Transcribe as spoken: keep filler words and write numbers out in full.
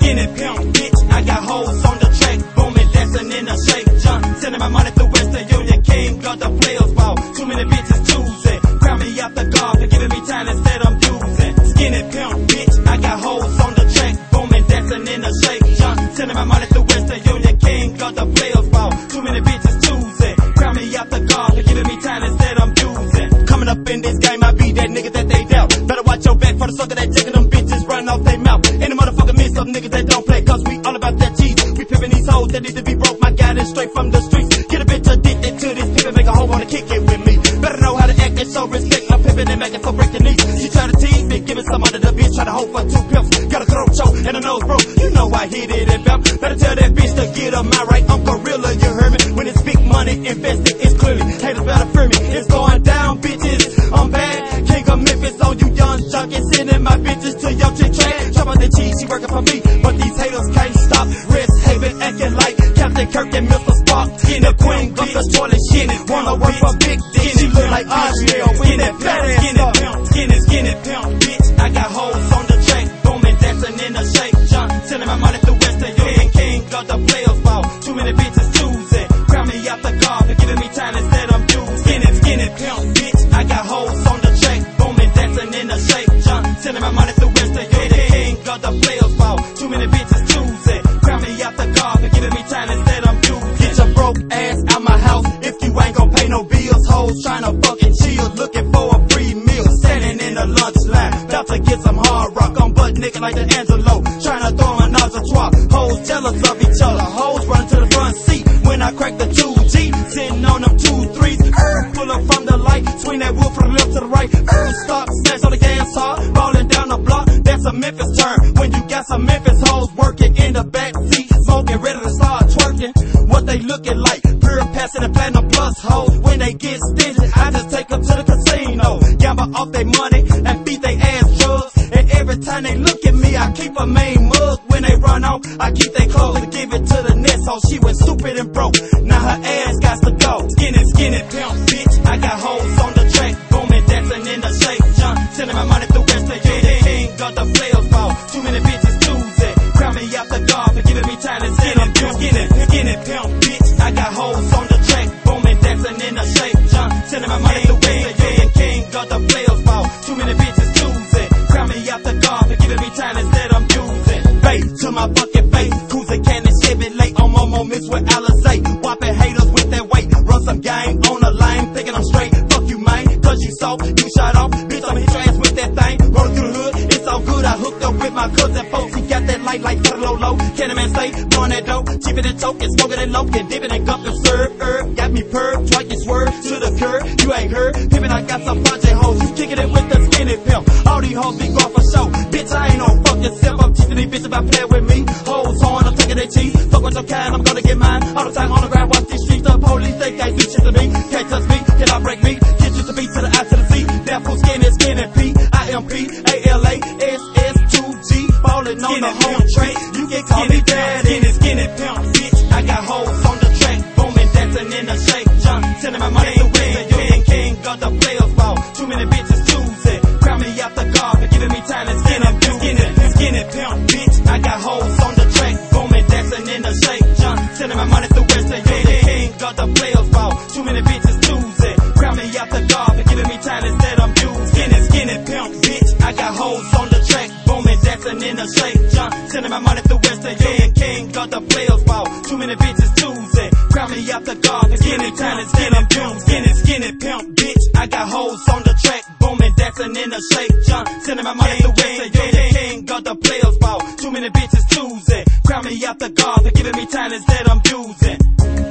skinny pimp, bitch. I got hoes on the track, booming, dancing in a shake, jump, sending my money through Western Union, king of the players ball. Too many bitches choosing, crown me out the guard for giving me time instead I'm using. Skinny pimp, bitch. I got hoes on the track, booming, dancing in a shake, jump, sending my money through Western Union, king of the players ball. Too many bitches choosing, crown me out the guard for giving me time instead I'm using. Coming up in this game, I be that nigga that they doubt. Better watch your back for the sucker that taking them bitches run off their mouth. Any motherfucker miss some niggas that don't play, cause we all about that cheese. We pimpin' these hoes that need to be broke, my guidance straight from the streets. Get a bitch addicted to this pimpin', make a hoe wanna kick it with me. Better know how to act and show respect. I'm pimpin' and making for breaking knees. She try to tease me, giving some under the bitch, try to hold for two pimps. Got a throat choke and a nose broke, you know I hit it and bounce. Better tell that bitch to get her mind right, I'm gorilla, you heard me. When it's big money invested, it's clearly haters better fear me. It's going down, bitches, I'm bad. King of Memphis on you young junkies, sending my bitches to your chick trash. Chop out the cheese, she working for me, but these haters can't stop. Rest haven acting like Captain Kirk and Mister Spock. Skinny queen of the toilet shit, wanna work for big dick. She look like Ariel with that fat ass skinny pimp, skinny, skinny pimp, bitch. I got hoes on the track, booming, dancing in a shake, jump, sending my money through Western Union, king of the players ball. Too many bitches choosing, crown me out the guard for giving me time instead I'm using. Skinny, skinny pimp, bitch. I got hoes on the track, booming, dancing in a shake, jump, sending my money through Western Union, king of the players ball. Too many bitches choosing, crown me out the guard for giving me time instead I'm using. Get your broke ass out my house if you ain't gon' pay no bills. Hoes tryna fucking chill, looking for a free meal, standing in the lunch line, about to get some hard rock. I'm butt naked like the Angelo, tryna throw an trois. Hoes jealous of each other, hoes run to the front seat when I crack the two G, sitting on them two threes. Er, pull up from the light, swing that wheel from the left to the right. Er, stop, smash on the gas hard, falling down the block. That's a Memphis term. When you got some Memphis hoes working in the back seat, smoking, ready to start twerking. What they looking like? Pure passing the platinum plus hoes. When they get stingy, I just take them to the casino, gamble off their money and beat their ass drugs. And every time they look at me, I keep a main mug. When they run out, I keep their clothes and give it to the next hoe. She was stupid and broke, now her ass got to go. Skinny, skinny pimp, bitch. I got hoes on the track, booming, dancing in the shake, jump, sending my money through Western Union, king of the players ball. Too many bitches choosing, crown me out the guard for giving me time to skinny pimp, skinny, skinny pimp, bitch. I got hoes on the track, booming, dancing in the shake, jump, sending my money through Western Union, king of the players ball. Too many bitches choosing, crown me out the guard for giving me time instead I'm using. Face to my bucket face, cruising cannon, Chevy late on Momo mixed with Alizé, whopping haters with that weight. Run some game on the lane, thinking I'm straight. Fuck you, man, cause you soft, you shot off. Bitch, I'ma hit your ass with that thing. Rolling through the hood, it's all good. I hooked up with my cousin folks. He got that light like low low. Candyman say, blowing that dope, cheapin' and choking, smoking and loking, dipping and gumping, serve, herb. Got me perv, twice you swerve to the curb. You ain't heard, pimpin', I got some project hoes. You kicking it with the skinny pimp. All these hoes be going for show. Bitch, I ain't on fuck yourself. I'm teaching these bitches about playing with me. Hoes on, I'm taking their cheese. Fuck with your kind, I'm gonna get mine. All the time on the ground, watch these streets. The police, they can't do shit to me. Can't touch me, cannot break me. Get you to be to the I to the Z. Therefore, skinny, skinny P. I M P, A L A, S S two G. Falling on the home track. You can call me daddy. Skinny, skinny pimp, bitch. I got hoes on the track. Booming, dancing in a shake, jump. Sending my money away. You king of the players ball. Too many bitches choosing. Crown me out the guard for giving me time and skinny, skinny, skinny pimp, bitch. I got hoes on the track. Booming, dancing in a shake, jump. Sending my money through Western Union, king of the players ball. Too many bitches choosing. Crown me out the guard for giving me time instead I'm using. Skinny, skinny pimp, bitch. I got hoes on the track. Booming, dancing in a shake, jump. Sending my money through Western Union, king of the players ball. Too many bitches choosing. Crown me out the guard for giving me time instead I'm using. Skinny, skinny pimp, bitch. I got hoes on the track. Booming, dancing in a shake, jump. Sending my money through Western Union, king of the players ball. Too many bitches choosing. Crown me out the guard for giving me time instead I'm using.